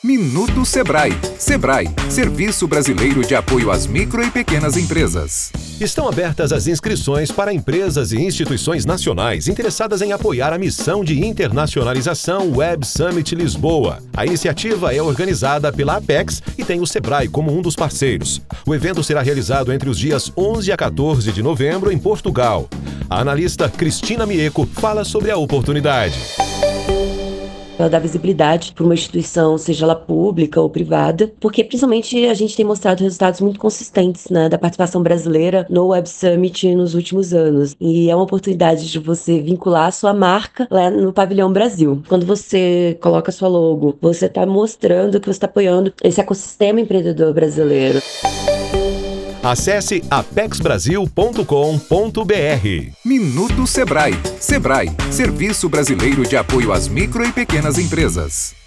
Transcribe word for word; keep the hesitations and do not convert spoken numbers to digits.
Minuto Sebrae. Sebrae, Serviço Brasileiro de Apoio às Micro e Pequenas Empresas. Estão abertas as inscrições para empresas e instituições nacionais interessadas em apoiar a missão de internacionalização Web Summit Lisboa. A iniciativa é organizada pela Apex e tem o Sebrae como um dos parceiros. O evento será realizado entre os dias onze a quatorze de novembro em Portugal. A analista Cristina Mieco fala sobre a oportunidade. Ela dá visibilidade para uma instituição, seja ela pública ou privada, porque principalmente a gente tem mostrado resultados muito consistentes, né, da participação brasileira no Web Summit nos últimos anos. E é uma oportunidade de você vincular a sua marca lá no Pavilhão Brasil. Quando você coloca a sua logo, você está mostrando que você está apoiando esse ecossistema empreendedor brasileiro. Acesse apex brasil ponto com ponto b r. Minuto Sebrae. Sebrae, Serviço Brasileiro de Apoio às Micro e Pequenas Empresas.